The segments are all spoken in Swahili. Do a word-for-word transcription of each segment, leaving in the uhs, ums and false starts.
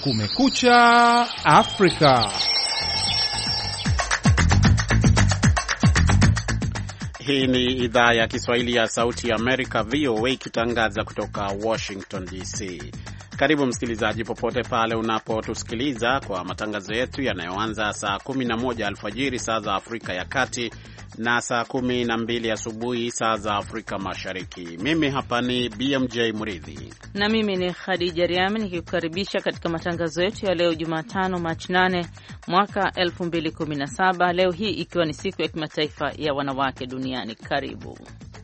Kumekucha Afrika. Hii ni idhaa ya Kiswahili ya Sauti ya Amerika, V O A, ikitangaza kutoka Washington D C. Karibu msikilizaji, popote pale unapotusikiliza kwa matangazo yetu yanayoanza saa kumi na moja alfajiri saa za Afrika ya Kati na saa kumi na mbili asubuhi saa za Afrika Mashariki. Mimi hapa ni B M J Muridhi na mimi ni Khadija Riami nikikukaribisha katika matangazo yetu ya leo Jumatano Machi nane mwaka elfu mbili kumi na saba, leo hii ikiwa ni siku ya kimataifa ya wanawake duniani. Karibu.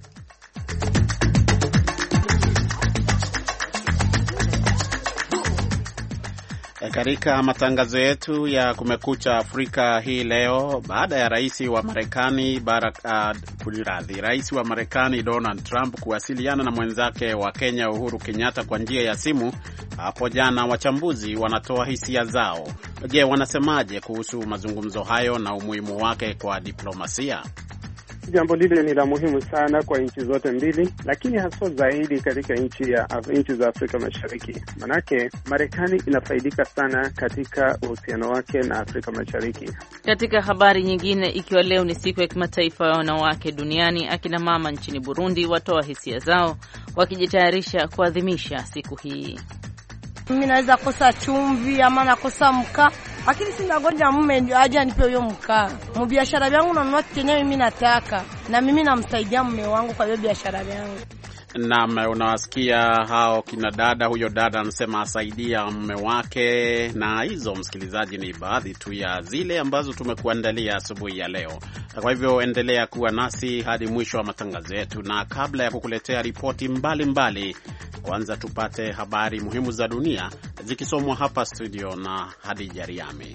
Katika matangazo yetu ya Kumekucha Afrika hii leo, baada ya rais wa Marekani Barack uh, rais wa Marekani Donald Trump kuwasiliana na mwenzake wa Kenya Uhuru Kenyatta kwa njia ya simu hapo jana, wachambuzi wanatoa hisia zao. Je, wanasemaje kuhusu mazungumzo hayo na umuhimu wake kwa diplomasia? Jambo lile ni la muhimu sana kwa nchi zote mbili, lakini haswa zaidi katika nchi ya nchi za Afrika Mashariki. Manake Marekani inafaidika sana katika uhusiano wake na Afrika Mashariki. Katika habari nyingine, ikiwa leo ni siku ya kimataifa ya wanawake duniani, akina mama nchini Burundi watoa hisia zao wakijitayarisha kuadhimisha siku hii. Mimi naweza kosa chumvi ama nakosa mkaa, lakini sina ngoja mume aje anipe hiyo mkaa. Mbiashara yangu nanunua kenye mimi nataka, na mimi namsaidia mume wangu kwa hiyo biashara yangu. Naam, unawasikia hao kina dada. Huyo dada anasema asaidia mume wake, na hizo msikilizaji ni baadhi tu ya zile ambazo tumekuandalia asubuhi ya leo. Kwa hivyo endelea kuwa nasi hadi mwisho wa matangazo yetu, na kabla ya kukuletea ripoti mbalimbali, kwanza tupate habari muhimu za dunia zikisomwa hapa studio na Khadija Riami.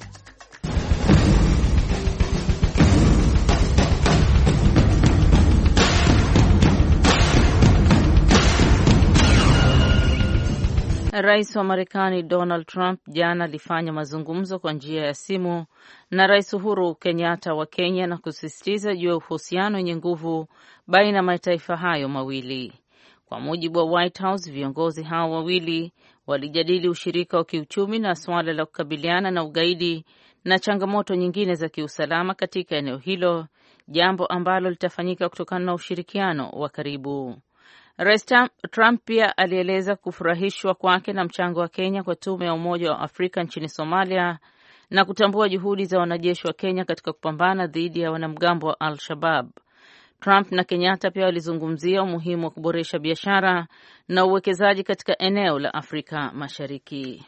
Rais wa Marekani Donald Trump jana alifanya mazungumzo kwa njia ya simu na Rais Uhuru Kenyatta wa Kenya na kusisitiza juu ya uhusiano wenye nguvu baina ya mataifa hayo mawili. Kwa mujibu wa White House, viongozi hao wawili walijadili ushirika wa kiuchumi na suala la kukabiliana na ugaidi na changamoto nyingine za kiusalama katika eneo hilo, jambo ambalo litafanyika kutokana na ushirikiano wa karibu. Rais Trump pia alieleza kufurahishwa kwake na mchango wa Kenya kwa tume ya Umoja wa Afrika nchini Somalia na kutambua juhudi za wanajeshi wa Kenya katika kupambana dhidi ya wanamgambo wa Al-Shabaab. Trump na Kenyatta pia walizungumzia umuhimu wa kuboresha biashara na uwekezaji katika eneo la Afrika Mashariki.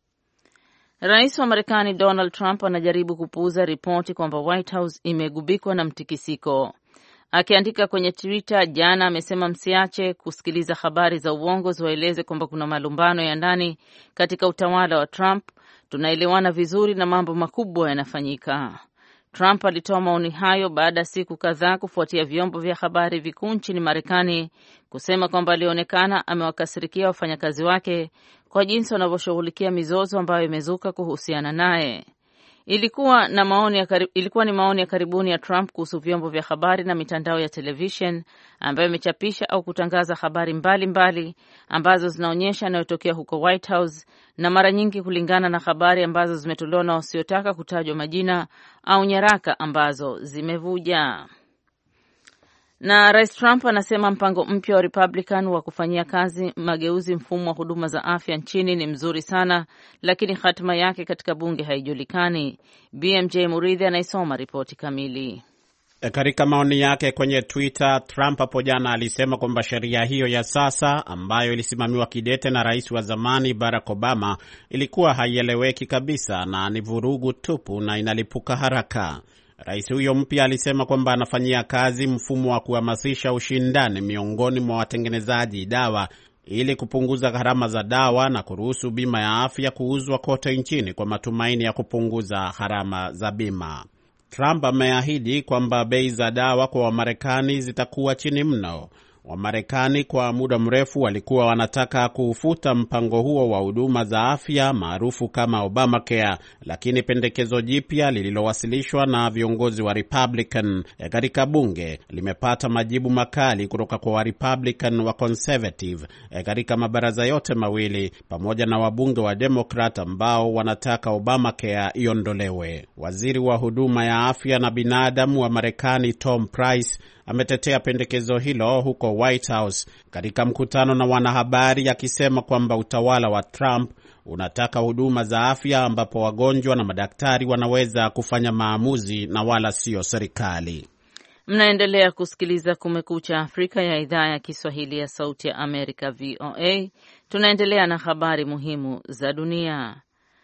Rais wa Marekani Donald Trump anajaribu kupuuza ripoti kwamba White House imegubikwa na mtikisiko. Akiandika kwenye Twitter jana, amesema msiache kusikiliza habari za uongo ziwaeleze kwamba kuna malumbano ya ndani katika utawala wa Trump. Tunaelewana vizuri na mambo makubwa yanafanyika. Trump alitoa maoni hayo baada ya siku kadhaa kufuatia vyombo vya habari vikuu nchini Marekani kusema kwamba alionekana amewakasirikia wafanyakazi wake kwa jinsi wanavyoshughulikia mizozo ambayo imezuka kuhusiana naye. Ilikuwa na maoni ya karibu, ilikuwa ni maoni ya karibuni ya Trump kuhusu vyombo vya habari na mitandao ya television ambayo imechapisha au kutangaza habari mbalimbali mbali ambazo zinaonyesha yanayotokea huko White House, na mara nyingi kulingana na habari ambazo zimetolewa na wasiotaka kutajwa majina au nyaraka ambazo zimevuja. Na Rais Trump anasema mpango mpya wa Republican wa kufanyia kazi mageuzi mfumo wa huduma za afya nchini ni mzuri sana, lakini hatima yake katika bunge haijulikani. B M J Muridhi anaisoma ripoti kamili. Katika maoni yake kwenye Twitter, Trump hapo jana alisema kwamba sheria hiyo ya sasa ambayo ilisimamiwa kidete na rais wa zamani Barack Obama ilikuwa haieleweki kabisa na ni vurugu tupu na inalipuka haraka. Rais huyo mpya alisema kwamba anafanyia kazi mfumo wa kuhamasisha ushindani miongoni mwa watengenezaji dawa ili kupunguza gharama za dawa na kuruhusu bima ya afya kuuzwa kote nchini kwa matumaini ya kupunguza gharama za bima. Trump ameahidi kwamba bei za dawa kwa Wamarekani zitakuwa chini mno. Wamarekani kwa muda mrefu walikuwa wanataka kufuta mpango huo wa huduma za afya maarufu kama Obamacare, lakini pendekezo jipya lililowasilishwa na viongozi wa Republican katika bunge limepata majibu makali kutoka kwa wa Republican wa Conservative katika mabaraza yote mawili, pamoja na wabunge wa Democrat ambao wanataka Obamacare iondolewe. Waziri wa huduma ya afya na binadamu wa Marekani Tom Price ametetea pendekezo hilo huko White House katika mkutano na wanahabari, akisema kwamba utawala wa Trump unataka huduma za afya ambapo wagonjwa na madaktari wanaweza kufanya maamuzi na wala sio serikali. Mnaendelea kusikiliza Kumekucha Afrika ya idhaa ya Kiswahili ya Sauti ya Amerika, V O A. Tunaendelea na habari muhimu za dunia.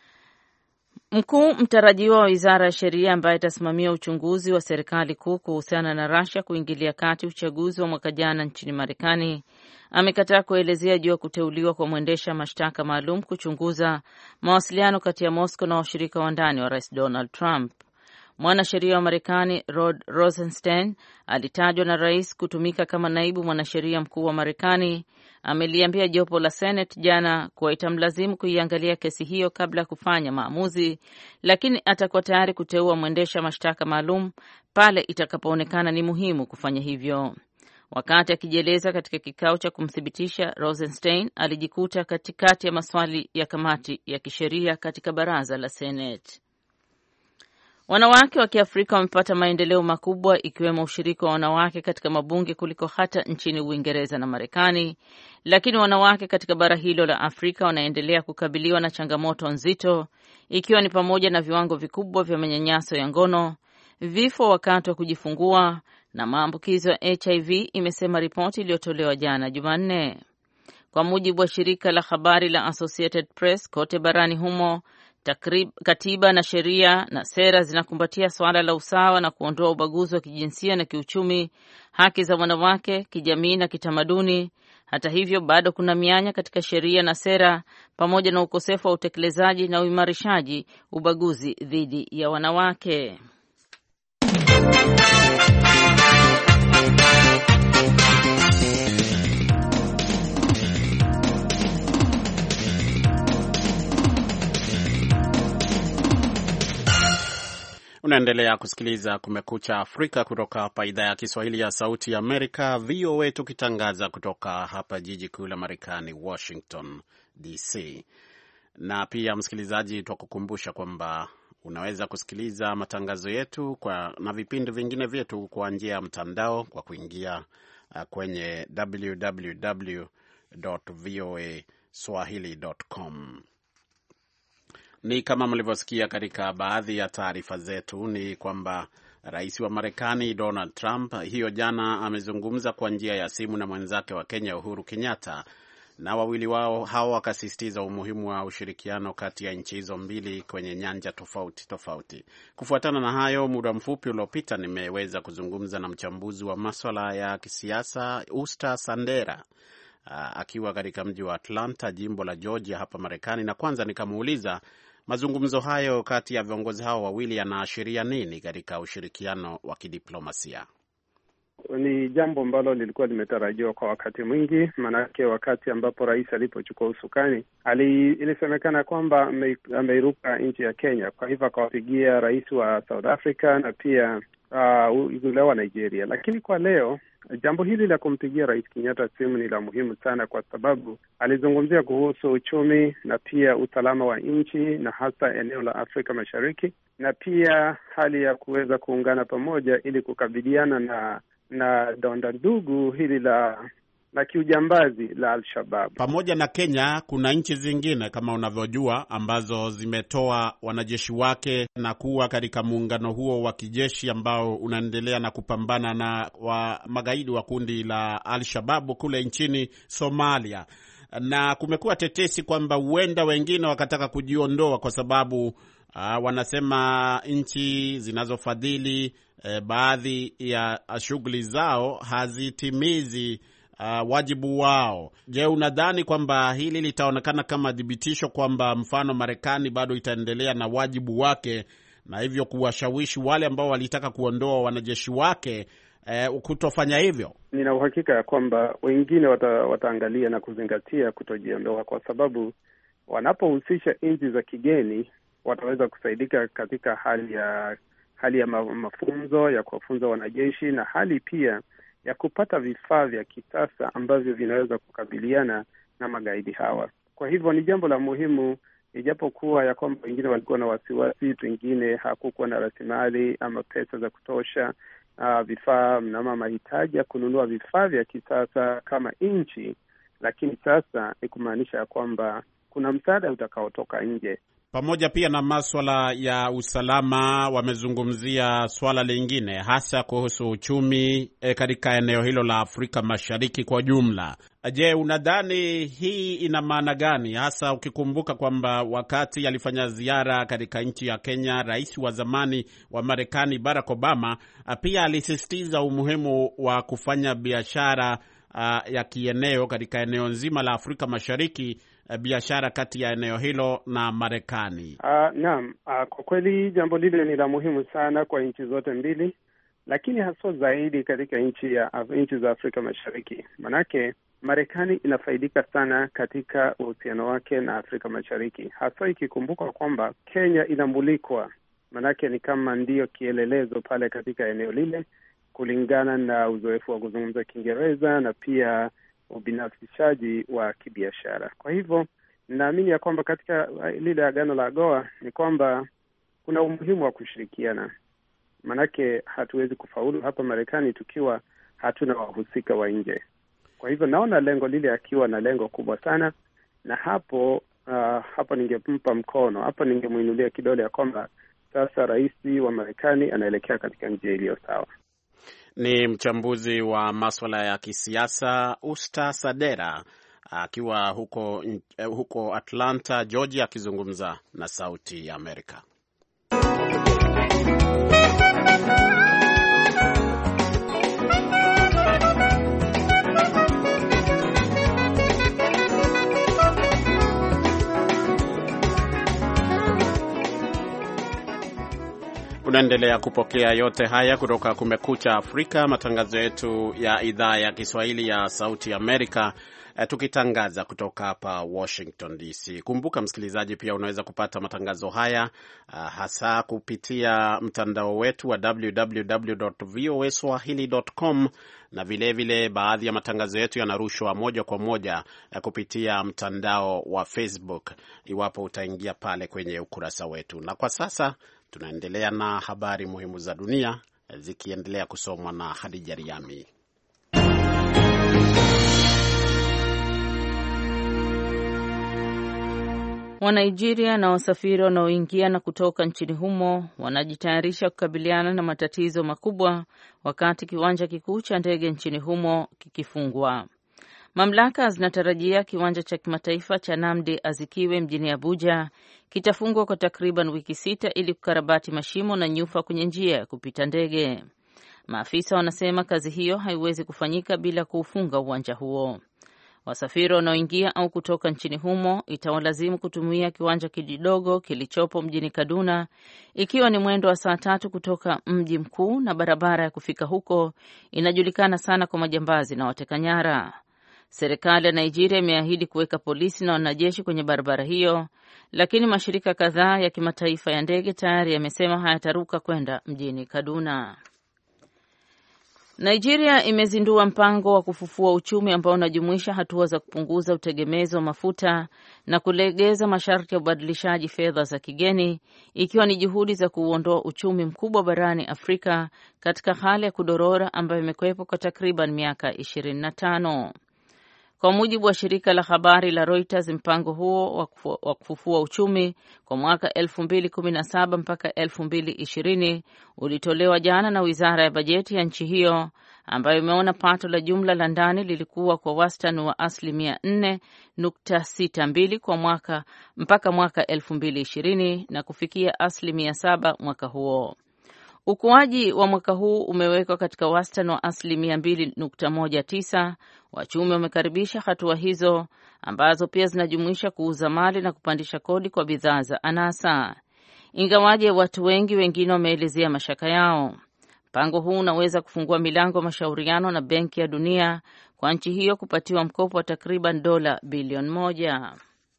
Mkuu mtarajiwa wa Wizara ya Sheria ambaye atasimamia uchunguzi wa serikali kuu kuhusiana na Russia kuingilia kati uchaguzi wa mwaka jana nchini Marekani amekataa kuelezea juu ya kuteuliwa kwa mwendesha mashtaka maalum kuchunguza mawasiliano kati ya Moscow na washirika wa ndani wa Rais Donald Trump. Mwanasheria wa Marekani Rod Rosenstein alitajwa na rais kutumika kama naibu mwanasheria mkuu wa Marekani. Ameliambia jopo la Senate jana kuwa itamlazimu kuiangalia kesi hiyo kabla ya kufanya maamuzi, lakini atakuwa tayari kuteua mwendesha mashtaka maalum pale itakapoonekana ni muhimu kufanya hivyo. Wakati akijieleza katika kikao cha kumthibitisha, Rosenstein alijikuta katikati ya maswali ya kamati ya kisheria katika baraza la Senate. Wanawake wa Kiafrika wamepata maendeleo makubwa ikiwemo ushiriki wa wanawake katika mabunge kuliko hata nchini Uingereza na Marekani, lakini wanawake katika bara hilo la Afrika wanaendelea kukabiliwa na changamoto nzito, ikiwa ni pamoja na viwango vikubwa vya manyanyaso ya ngono, vifo wakati wa kujifungua na maambukizo ya H I V, imesema ripoti iliyotolewa jana Jumanne. Kwa mujibu wa shirika la habari la Associated Press, kote barani humo Takrib, katiba na sheria na sera zinakumbatia swala la usawa na kuondoa ubaguzi wa kijinsia na kiuchumi, haki za wanawake, kijamii na kitamaduni. Hata hivyo, bado kuna mianya katika sheria na sera pamoja na ukosefu wa utekelezaji na uimarishaji ubaguzi dhidi ya wanawake. Unaendelea kusikiliza Kumekucha Afrika kutoka hapa idhaa ya Kiswahili ya Sauti ya Amerika, V O A, tukitangaza kutoka hapa jiji kuu la Marekani, Washington D C. Na pia msikilizaji, twakukumbusha kwamba unaweza kusikiliza matangazo yetu kwa na vipindi vingine vyetu kwa njia ya mtandao kwa kuingia uh, kwenye w w w dot v o a swahili dot com. Ni kama mlivyosikia katika baadhi ya taarifa zetu, ni kwamba rais wa Marekani Donald Trump hiyo jana amezungumza kwa njia ya simu na mwenzake wa Kenya Uhuru Kenyatta, na wawili wao hao wakasisitiza umuhimu wa ushirikiano kati ya nchi hizo mbili kwenye nyanja tofauti tofauti. Kufuatana na hayo, muda mfupi uliopita nimeweza kuzungumza na mchambuzi wa masuala ya kisiasa Usta Sandera akiwa katika mji wa Atlanta, jimbo la Georgia hapa Marekani, na kwanza nikamuuliza mazungumzo hayo kati ya viongozi hao wawili yanaashiria nini katika ushirikiano wa kidiplomasia. Ni jambo ambalo lilikuwa limetarajiwa kwa wakati mwingi, manake wakati ambapo rais alipochukua usukani ali, ilisemekana kwamba ameiruka nchi ya Kenya, kwa hivyo akawapigia rais wa South Africa na pia uh, yule wa Nigeria. Lakini kwa leo jambo hili la kumpigia rais Kenyatta simu ni la muhimu sana, kwa sababu alizungumzia kuhusu uchumi na pia usalama wa nchi na hasa eneo la Afrika Mashariki, na pia hali ya kuweza kuungana pamoja ili kukabiliana na na donda ndugu hili la la kiujambazi la Al-Shabaab. Pamoja na Kenya, kuna nchi zingine kama unavyojua ambazo zimetoa wanajeshi wake na kuwa katika muungano huo wa kijeshi ambao unaendelea na kupambana na wa magaidi wa kundi la Al-Shabaab kule nchini Somalia. Na kumekuwa tetesi kwamba huenda wengine wakataka kujiondoa kwa sababu uh, wanasema nchi zinazofadhili eh, baadhi ya shughuli zao hazitimizi Uh, wajibu wao. Je, unadhani kwamba hili litaonekana kama dhibitisho kwamba mfano Marekani bado itaendelea na wajibu wake na hivyo kuwashawishi wale ambao walitaka kuondoa wanajeshi wake eh, kutofanya hivyo? Nina uhakika ya kwamba wengine wata, wataangalia na kuzingatia kutojiondoa, kwa sababu wanapohusisha nchi za kigeni wataweza kusaidika katika hali ya hali ya mafunzo ya kuwafunza wanajeshi na hali pia ya kupata vifaa vya kisasa ambavyo vinaweza kukabiliana na magaidi hawa. Kwa hivyo ni jambo la muhimu, ijapokuwa ya kwamba wengine walikuwa na wasiwasi, wengine hakukuwa na rasilimali ama pesa za kutosha, uh, vifaa na mahitaji ya kununua vifaa vya kisasa kama nchi, lakini sasa ni kumaanisha ya kwamba kuna msaada utakaotoka nje. Pamoja pia na maswala ya usalama, wamezungumzia swala lingine hasa kuhusu uchumi e, katika eneo hilo la Afrika Mashariki kwa jumla. Je, unadhani hii ina maana gani, hasa ukikumbuka kwamba wakati alifanya ziara katika nchi ya Kenya, rais wa zamani wa Marekani Barack Obama pia alisisitiza umuhimu wa kufanya biashara uh, ya kieneo katika eneo nzima la Afrika Mashariki, biashara kati ya eneo hilo na Marekani. Uh, naam, uh, kwa kweli jambo lile ni la muhimu sana kwa nchi zote mbili, lakini haswa zaidi katika nchi ya nchi za Afrika Mashariki. Manake Marekani inafaidika sana katika uhusiano wake na Afrika Mashariki, hasa ikikumbuka kwamba Kenya inamulikwa, manake ni kama ndiyo kielelezo pale katika eneo lile, kulingana na uzoefu wa kuzungumza Kiingereza na pia ubinafsishaji wa kibiashara. Kwa hivyo naamini ya kwamba katika lile agano la AGOA ni kwamba kuna umuhimu wa kushirikiana, manake hatuwezi kufaulu hapa Marekani tukiwa hatuna wahusika wa nje. Kwa hivyo naona lengo lile akiwa na lengo kubwa sana, na hapo uh, hapo ningempa mkono, hapo ningemuinulia kidole ya kwamba sasa rais wa Marekani anaelekea katika njia iliyo sawa. Ni mchambuzi wa masuala ya kisiasa Usta Sadera akiwa huko huko Atlanta, Georgia, akizungumza na Sauti ya Amerika. Unaendelea kupokea yote haya kutoka Kumekucha Afrika, matangazo yetu ya idhaa ya Kiswahili ya Sauti Amerika, tukitangaza kutoka hapa Washington D C. Kumbuka msikilizaji, pia unaweza kupata matangazo haya hasa kupitia mtandao wetu wa w w w dot v o a swahili dot com, na vile vile baadhi ya matangazo yetu yanarushwa moja kwa moja kupitia mtandao wa Facebook, iwapo utaingia pale kwenye ukurasa wetu. Na kwa sasa tunaendelea na habari muhimu za dunia zikiendelea kusomwa na Hadija Riami. Wanigeria na wasafiri wanaoingia na kutoka nchini humo wanajitayarisha kukabiliana na matatizo makubwa wakati kiwanja kikuu cha ndege nchini humo kikifungwa. Mamlaka zinatarajia kiwanja cha kimataifa cha Nnamdi Azikiwe mjini Abuja kitafungwa kwa takriban wiki sita ili kukarabati mashimo na nyufa kwenye njia ya kupita ndege. Maafisa wanasema kazi hiyo haiwezi kufanyika bila kuufunga uwanja huo. Wasafiri wanaoingia au kutoka nchini humo itawalazimu kutumia kiwanja kidogo kilichopo mjini Kaduna, ikiwa ni mwendo wa saa tatu kutoka mji mkuu, na barabara ya kufika huko inajulikana sana kwa majambazi na wateka nyara. Serikali ya Nigeria imeahidi kuweka polisi na wanajeshi kwenye barabara hiyo, lakini mashirika kadhaa ya kimataifa ya ndege tayari yamesema hayataruka kwenda mjini Kaduna. Nigeria imezindua mpango wa kufufua uchumi ambao unajumuisha hatua za kupunguza utegemezi wa mafuta na kulegeza masharti ya ubadilishaji fedha za kigeni, ikiwa ni juhudi za kuondoa uchumi mkubwa barani Afrika katika hali ya kudorora ambayo imekuwepo kwa takriban miaka ishirini na tano. Kwa mujibu wa shirika la habari la Reuters, mpango huo wa kufufua uchumi kwa mwaka elfu mbili kumi na saba mpaka elfu mbili ishirini ulitolewa jana na Wizara ya Bajeti ya nchi hiyo, ambayo imeona pato la jumla la ndani lilikuwa kwa wastani wa asilimia nne nukta sita mbili kwa mwaka mpaka mwaka elfu mbili ishirini na kufikia asilimia saba mwaka huo. Ukuaji wa mwaka huu umewekwa katika wastani wa asilimia mbili nukta moja tisa. Wachumi wamekaribisha hatua hizo ambazo pia zinajumuisha kuuza mali na kupandisha kodi kwa bidhaa za anasa, ingawaje watu wengi wengine wameelezea mashaka yao. Mpango huu unaweza kufungua milango mashauriano na Benki ya Dunia kwa nchi hiyo kupatiwa mkopo wa takriban dola bilioni moja.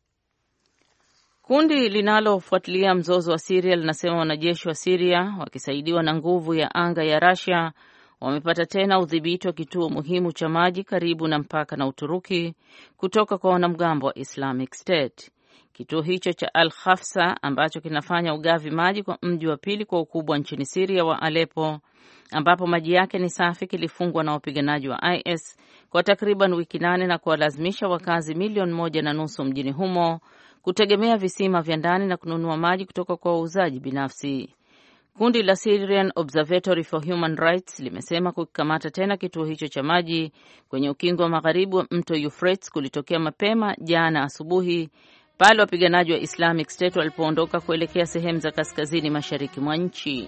Kundi linalofuatilia mzozo wa Syria linasema wanajeshi wa Syria wakisaidiwa na nguvu ya anga ya Russia wamepata tena udhibiti wa kituo muhimu cha maji karibu na mpaka na Uturuki kutoka kwa wanamgambo wa Islamic State. Kituo hicho cha Al-Khafsa ambacho kinafanya ugavi maji kwa mji wa pili kwa ukubwa nchini Syria wa Aleppo, ambapo maji yake ni safi, kilifungwa na wapiganaji wa I S kwa takriban wiki nane na kuwalazimisha wakazi milioni moja na nusu mjini humo kutegemea visima vya ndani na kununua maji kutoka kwa wauzaji binafsi. Kundi la Syrian Observatory for Human Rights limesema kukikamata tena kituo hicho cha maji kwenye ukingo wa magharibi wa mto Euphrates kulitokea mapema jana asubuhi pale wapiganaji wa Islamic State walipoondoka kuelekea sehemu za kaskazini mashariki mwa nchi.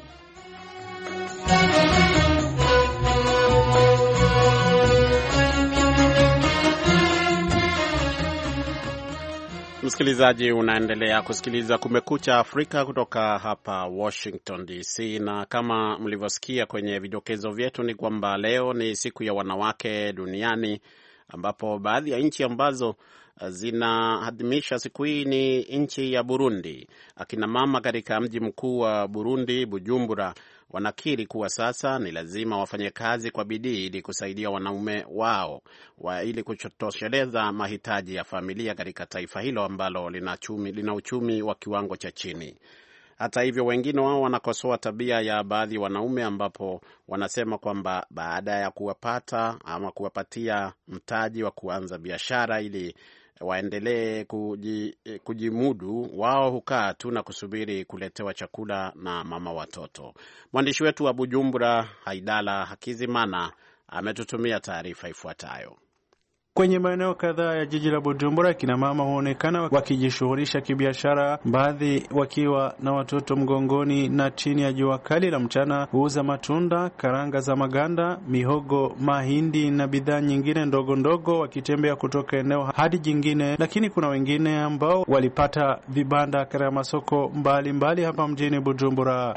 Msikilizaji, unaendelea kusikiliza Kumekucha Afrika kutoka hapa Washington D C, na kama mlivyosikia kwenye vidokezo vyetu ni kwamba leo ni siku ya wanawake duniani, ambapo baadhi ya nchi ambazo zinaadhimisha siku hii ni nchi ya Burundi. Akina mama katika mji mkuu wa Burundi, Bujumbura, wanakiri kuwa sasa ni lazima wafanye kazi kwa bidii ili kusaidia wanaume wao wa ili kutosheleza mahitaji ya familia katika taifa hilo ambalo lina uchumi, lina uchumi wa kiwango cha chini. Hata hivyo, wengine wao wanakosoa tabia ya baadhi wanaume ambapo wanasema kwamba baada ya kuwapata ama kuwapatia mtaji wa kuanza biashara ili waendelee kujimudu, wao hukaa tu na kusubiri kuletewa chakula na mama watoto. Mwandishi wetu wa Bujumbura, Haidala Hakizimana, ametutumia taarifa ifuatayo. Kwenye maeneo kadhaa ya jiji la Bujumbura, kina mama huonekana wakijishughulisha kibiashara, baadhi wakiwa na watoto mgongoni, na chini ya jua kali la mchana huuza matunda, karanga za maganda, mihogo, mahindi na bidhaa nyingine ndogo ndogo, wakitembea kutoka eneo hadi jingine. Lakini kuna wengine ambao walipata vibanda katika masoko mbali mbali hapa mjini Bujumbura.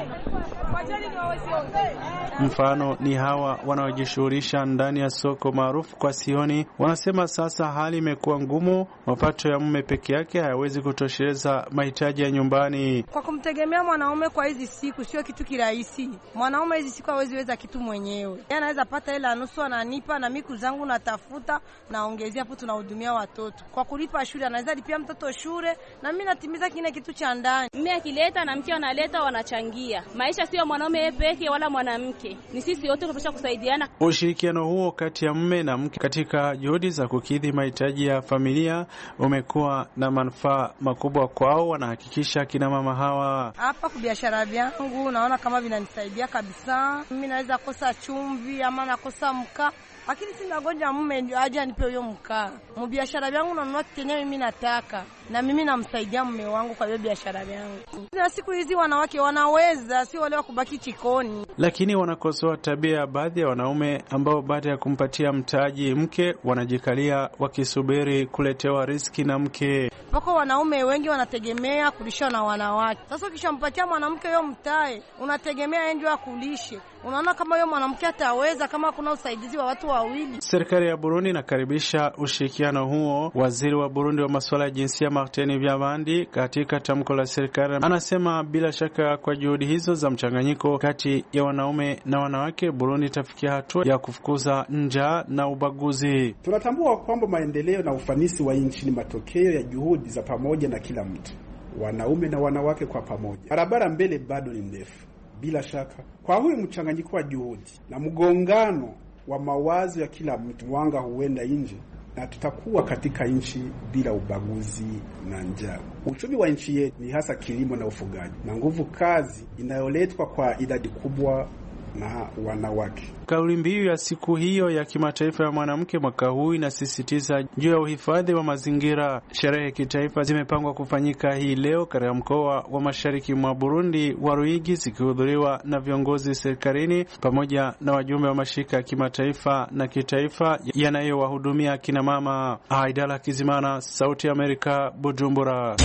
Mfano ni hawa wanaojishughulisha ndani ya soko maarufu kwa Sioni. Wanasema sasa hali imekuwa ngumu, mapato ya mume peke yake hayawezi kutosheleza mahitaji ya nyumbani. Kwa kumtegemea mwanaume kwa hizi siku sio kitu kirahisi. Mwanaume hizi siku hawezi weza kitu mwenyewe. Yeye anaweza pata hela nusu ananipa, na miku zangu natafuta naongezea, hapo tunahudumia watoto. Kwa kulipa shule anaweza lipia mtoto shule, na mimi natimiza kile kitu cha ndani. Mimi akileta na mke analeta, wanachangia. Maisha sio mwanaume peke wala mwanamke. Ni sisi wote tunapaswa kusaidiana. Ushirikiano huo kati ya mume na mke katika juhudi za kukidhi mahitaji ya familia umekuwa na manufaa makubwa kwao, wanahakikisha kina mama hawa. Hapa kwa biashara yangu naona kama vinanisaidia kabisa. Mimi naweza kosa chumvi ama nakosa mkaa, lakini sina ngoja mume ndio aje anipe hiyo mkaa. Mu biashara yangu nanunua kenyewe mimi nataka, na mimi namsaidia mume wangu kwa hiyo biashara yangu. Na siku hizi wanawake wanaweza, si wale wa kubaki chikoni. Lakini wanakosoa tabia ya baadhi ya wanaume ambao baada ya kumpatia mtaji mke wanajikalia wakisubiri kuletewa riski na mke. Pako wanaume wengi wanategemea kulishwa na wanawake. Sasa ukishampatia mwanamke hiyo mtae, unategemea yeye ndio akulishe. Unaona kama huyo mwanamke ataweza kama kuna usaidizi wa watu wawili. Serikali ya Burundi inakaribisha ushirikiano huo. Waziri wa Burundi wa masuala ya jinsia Martin Vyabandi katika tamko la serikali anasema bila shaka kwa juhudi hizo za mchanganyiko kati ya wanaume na wanawake, Burundi itafikia hatua ya kufukuza njaa na ubaguzi. Tunatambua kwamba maendeleo na ufanisi wa nchi ni matokeo ya juhudi za pamoja na kila mtu, wanaume na wanawake kwa pamoja. Barabara mbele bado ni ndefu. Bila shaka kwa huyu mchanganyiko wa juhudi na mgongano wa mawazo ya kila mtu, mwanga huenda nje na tutakuwa katika nchi bila ubaguzi na njaa. Uchumi wa nchi yetu ni hasa kilimo na ufugaji na nguvu kazi inayoletwa kwa idadi kubwa na wanawake. Kauli mbiu ya siku hiyo ya kimataifa ya mwanamke mwaka huu inasisitiza juu ya uhifadhi wa mazingira. Sherehe kitaifa zimepangwa kufanyika hii leo katika mkoa wa mashariki mwa Burundi wa Ruyigi, zikihudhuriwa na viongozi serikalini pamoja na wajumbe wa mashirika ya kimataifa na kitaifa yanayowahudumia kina mama. Haidala Kizimana, Sauti ya Amerika, Bujumbura.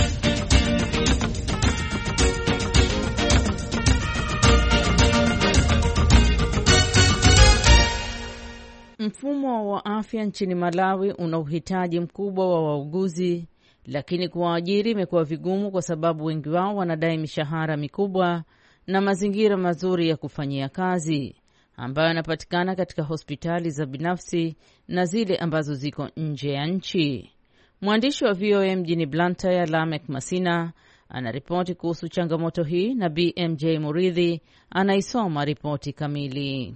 Mfumo wa afya nchini Malawi una uhitaji mkubwa wa wauguzi, lakini kuwaajiri imekuwa vigumu kwa sababu wengi wao wanadai mishahara mikubwa na mazingira mazuri ya kufanyia kazi ambayo yanapatikana katika hospitali za binafsi na zile ambazo ziko nje ya nchi. Mwandishi wa V O A mjini Blantyre, Lamek Masina, anaripoti kuhusu changamoto hii na B M J Muridhi anaisoma ripoti kamili.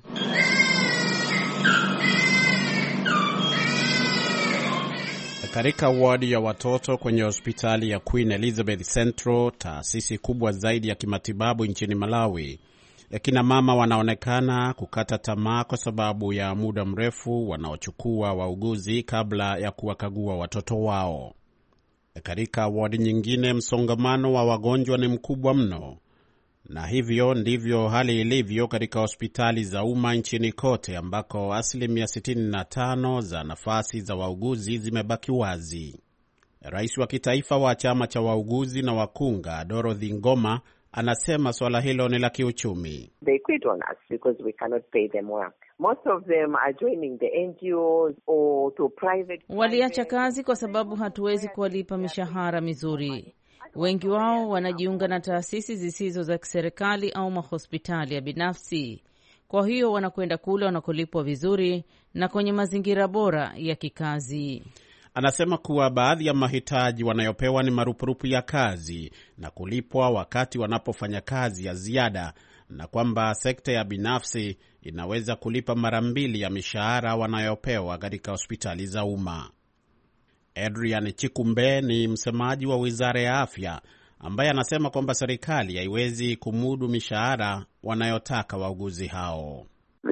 Katika wadi ya watoto kwenye hospitali ya Queen Elizabeth Central, taasisi kubwa zaidi ya kimatibabu nchini Malawi, kina mama wanaonekana kukata tamaa kwa sababu ya muda mrefu wanaochukua wauguzi kabla ya kuwakagua watoto wao. Katika wadi nyingine, msongamano wa wagonjwa ni mkubwa mno, na hivyo ndivyo hali ilivyo katika hospitali za umma nchini kote, ambako asilimia sitini na tano za nafasi za wauguzi zimebaki wazi. Rais wa kitaifa wa chama cha wauguzi na wakunga, Dorothy Ngoma, anasema swala hilo ni la kiuchumi. They quit on us because we cannot pay them well. Most of them are joining the N G Os or to private. Waliacha kazi kwa sababu hatuwezi kuwalipa mishahara mizuri. Wengi wao wanajiunga na taasisi zisizo za kiserikali au mahospitali ya binafsi. Kwa hiyo wanakwenda kule wanakolipwa vizuri na kwenye mazingira bora ya kikazi. Anasema kuwa baadhi ya mahitaji wanayopewa ni marupurupu ya kazi na kulipwa wakati wanapofanya kazi ya ziada, na kwamba sekta ya binafsi inaweza kulipa mara mbili ya mishahara wanayopewa katika hospitali za umma. Adrian Chikumbe ni msemaji wa Wizara ya Afya, ambaye anasema kwamba serikali haiwezi kumudu mishahara wanayotaka wauguzi hao.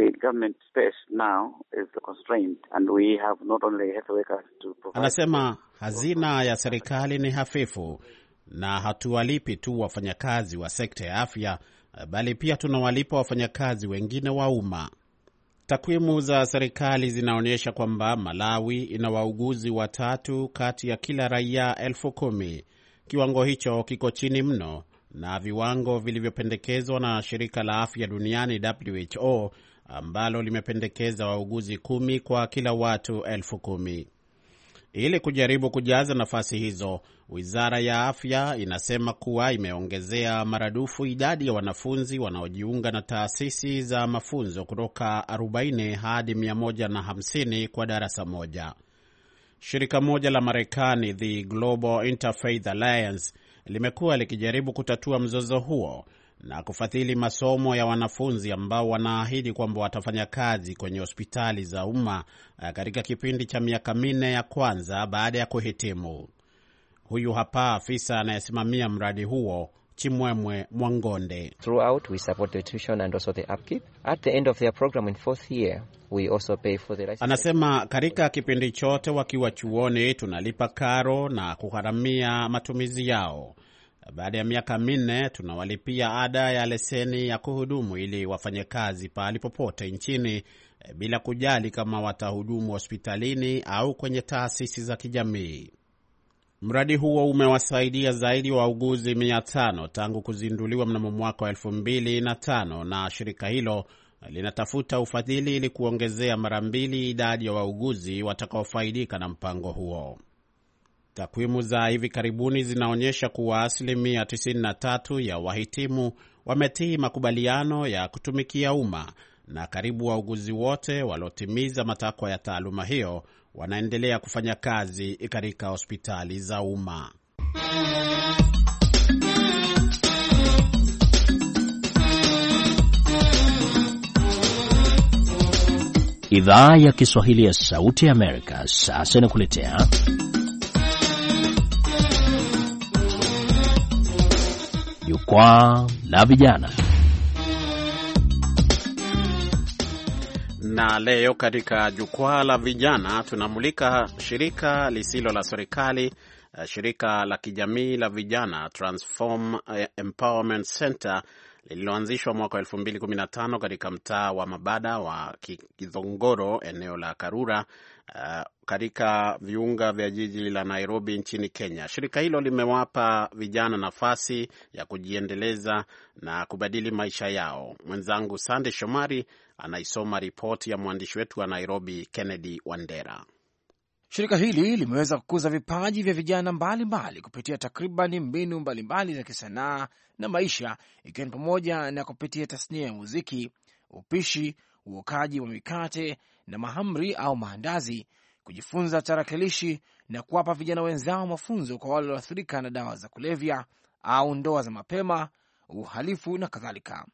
Anasema hazina ya serikali ni hafifu na hatuwalipi tu wafanyakazi wa sekta ya afya, bali pia tunawalipa wafanyakazi wengine wa umma. Takwimu za serikali zinaonyesha kwamba Malawi ina wauguzi watatu kati ya kila raia elfu kumi. Kiwango hicho kiko chini mno na viwango vilivyopendekezwa na shirika la afya duniani W H O, ambalo limependekeza wauguzi kumi kwa kila watu elfu kumi. Ili kujaribu kujaza nafasi hizo, Wizara ya Afya inasema kuwa imeongezea maradufu idadi ya wanafunzi wanaojiunga na taasisi za mafunzo kutoka arobaini hadi mia moja na hamsini kwa darasa moja. Shirika moja la Marekani, The Global Interfaith Alliance, limekuwa likijaribu kutatua mzozo huo na kufadhili masomo ya wanafunzi ambao wanaahidi kwamba watafanya kazi kwenye hospitali za umma katika kipindi cha miaka minne ya kwanza baada ya kuhitimu. Huyu hapa afisa anayesimamia mradi huo, Chimwemwe Mwangonde. Throughout we support the tuition and also the upkeep. At the end of their program in fourth year, we also pay for the license. Anasema katika kipindi chote wakiwa chuoni tunalipa karo na kugharamia matumizi yao. Baada ya miaka minne tunawalipia ada ya leseni ya kuhudumu ili wafanye kazi pahali popote nchini, bila kujali kama watahudumu hospitalini au kwenye taasisi za kijamii. Mradi huo umewasaidia zaidi wa wauguzi mia tano tangu kuzinduliwa mnamo mwaka wa elfu mbili na tano, na shirika hilo linatafuta ufadhili ili kuongezea mara mbili idadi ya wauguzi watakaofaidika na mpango huo. Takwimu za hivi karibuni zinaonyesha kuwa asilimia tisini na tatu ya wahitimu wametii makubaliano ya kutumikia umma, na karibu wauguzi wote waliotimiza matakwa ya taaluma hiyo wanaendelea kufanya kazi katika hospitali za umma. Idhaa ya Kiswahili ya Sauti ya Amerika sasa inakuletea Jukwaa la Vijana. Na leo katika Jukwaa la Vijana tunamulika shirika lisilo la serikali, shirika la kijamii la vijana Transform Empowerment Center, lililoanzishwa mwaka elfu mbili kumi na tano katika mtaa wa mabada wa Kithongoro, eneo la Karura, uh, katika viunga vya jiji la Nairobi nchini Kenya. Shirika hilo limewapa vijana nafasi ya kujiendeleza na kubadili maisha yao. Mwenzangu Sande Shomari anaisoma ripoti ya mwandishi wetu wa Nairobi, Kennedy Wandera. Shirika hili limeweza kukuza vipaji vya vijana mbalimbali kupitia takriban mbinu mbalimbali za kisanaa na maisha, ikiwa ni pamoja na kupitia tasnia ya muziki, upishi, uokaji wa mikate na mahamri au maandazi, kujifunza tarakilishi na kuwapa vijana wenzao mafunzo kwa wale walioathirika na dawa za kulevya au ndoa za mapema, uhalifu na kadhalika.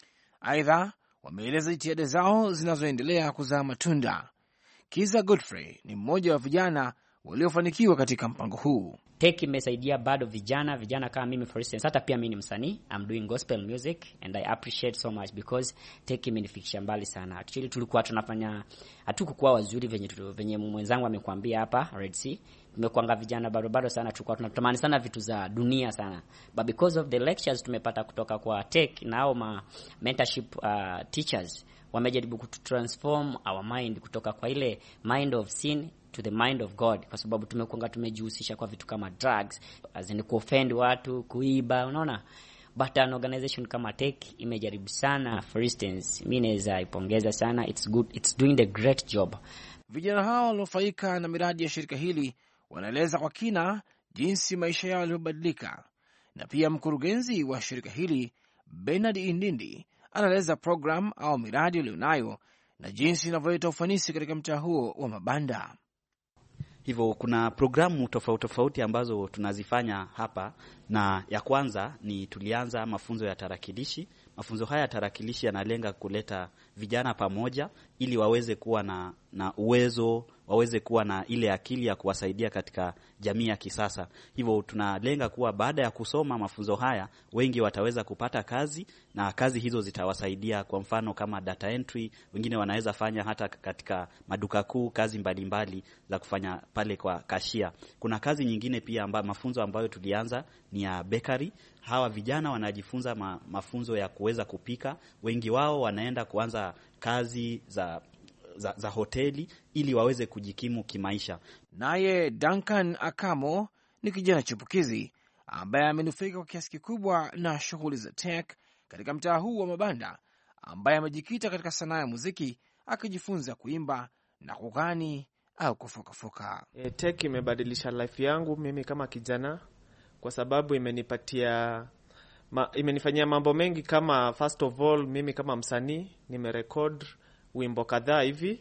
Aidha, wameeleza jitihada zao zinazoendelea kuzaa matunda. Kiza Godfrey ni mmoja wa vijana waliofanikiwa katika mpango huu. Tech imesaidia bado vijana, vijana kama mimi for instance, hata pia mimi ni msanii, I'm doing gospel music and I appreciate so much because tech imenifikisha mbali sana. Actually tulikuwa tunafanya hatukukuwa wazuri venye venye mwenzangu amekuambia hapa Red Sea. Tumekuanga vijana bado bado sana, tulikuwa tunatamani sana vitu za dunia sana. But because of the lectures tumepata kutoka kwa tech na au ma mentorship uh, teachers, wamejaribu kutransform our mind kutoka kwa ile mind of sin to the mind of God, kwa sababu tumekuanga tumejihusisha kwa vitu kama drugs, as in kuoffend watu, kuiba, unaona. But an organization kama Tech imejaribu sana. For instance, mimi naweza ipongeza sana, it's good, it's doing the great job. Vijana hao waliofaika na miradi ya shirika hili wanaeleza kwa kina jinsi maisha yao yaliyobadilika, na pia mkurugenzi wa shirika hili Bernard Indindi anaeleza program au miradi walionayo na jinsi inavyoleta ufanisi katika mtaa huo wa mabanda. Hivyo kuna programu tofauti tofauti ambazo tunazifanya hapa, na ya kwanza ni tulianza mafunzo ya tarakilishi. Mafunzo haya ya tarakilishi yanalenga kuleta vijana pamoja ili waweze kuwa na, na uwezo, waweze kuwa na ile akili ya kuwasaidia katika jamii ya kisasa. Hivyo tunalenga kuwa baada ya kusoma mafunzo haya, wengi wataweza kupata kazi, na kazi hizo zitawasaidia, kwa mfano kama data entry, wengine wanaweza fanya hata katika maduka kuu kazi mbalimbali za kufanya pale kwa kashia. Kuna kazi nyingine pia amba, mafunzo ambayo tulianza ni ya bakery. Hawa vijana wanajifunza ma, mafunzo ya kuweza kupika. Wengi wao wanaenda kuanza kazi za Za, za hoteli ili waweze kujikimu kimaisha. Naye Duncan Akamo ni kijana chipukizi ambaye amenufaika kwa kiasi kikubwa na shughuli za tech katika mtaa huu wa mabanda, ambaye amejikita katika sanaa ya muziki, akijifunza kuimba na kughani au kufokafoka. E, tech imebadilisha life yangu mimi kama kijana, kwa sababu imenipatia ma, imenifanyia mambo mengi. Kama first of all, mimi kama msanii nimerecord wimbo kadhaa hivi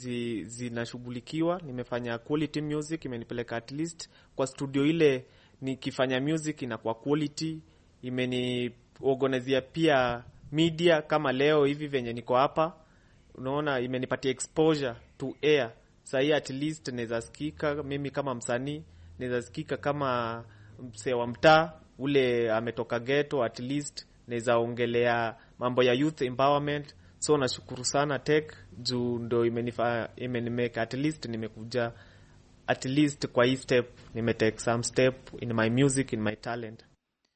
zinashughulikiwa. Nimefanya quality music, imenipeleka at least kwa studio ile nikifanya music inakuwa quality. Imeniorganizia pia media kama leo hivi venye niko hapa, unaona, imenipatia exposure to air. Sasa at least naweza sikika mimi kama msanii, naweza sikika kama msee wa mtaa ule ametoka ghetto, at least naweza ongelea mambo ya youth empowerment. So nashukuru sana Tech juu ndo imenifaa imenimeka at least nimekuja at least kwa hii step, nimetake some step in my music, in my talent.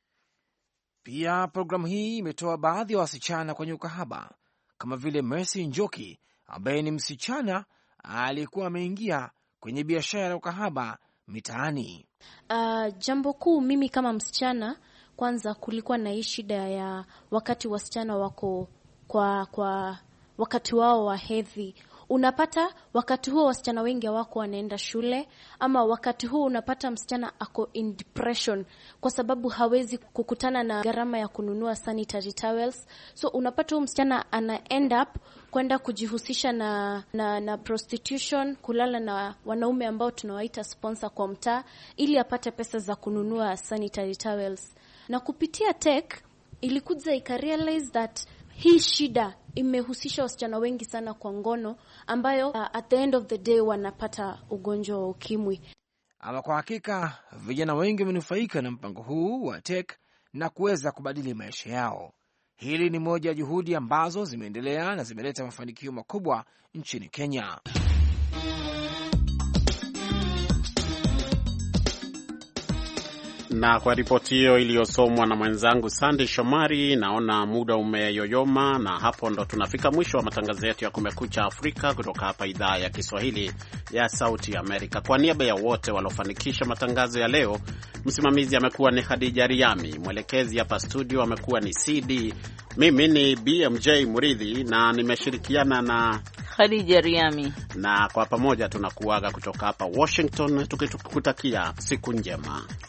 Pia programu hii imetoa baadhi ya wasichana kwenye ukahaba, kama vile Mercy Njoki ambaye ni msichana alikuwa ameingia kwenye biashara ya ukahaba mitaani. Uh, jambo kuu mimi kama msichana, kwanza kulikuwa na hii shida ya wakati wasichana wako kwa kwa wakati wao wa hedhi. Unapata wakati huo wasichana wengi wako wanaenda shule, ama wakati huo unapata msichana ako in depression kwa sababu hawezi kukutana na gharama ya kununua sanitary towels. So unapata huo msichana ana end up kwenda kujihusisha na, na na prostitution, kulala na wanaume ambao tunawaita sponsor kwa mtaa, ili apate pesa za kununua sanitary towels. Na kupitia Tech ilikuja ikarealize that hii shida imehusisha wasichana wengi sana kwa ngono, ambayo uh, at the end of the day wanapata ugonjwa wa ukimwi. Ama kwa hakika vijana wengi wamenufaika na mpango huu wa Tech na kuweza kubadili maisha yao. Hili ni moja ya juhudi ambazo zimeendelea na zimeleta mafanikio makubwa nchini Kenya. Na kwa ripoti hiyo iliyosomwa na mwenzangu Sandy Shomari, naona muda umeyoyoma, na hapo ndo tunafika mwisho wa matangazo yetu ya Kumekucha Afrika kutoka hapa idhaa ya Kiswahili ya Sauti Amerika. Kwa niaba ya wote waliofanikisha matangazo ya leo, msimamizi amekuwa ni Khadija Riami, mwelekezi hapa studio amekuwa ni C D, mimi ni B M J Muridhi na nimeshirikiana na Khadija Riami, na kwa pamoja tunakuaga kutoka hapa Washington tukikutakia siku njema.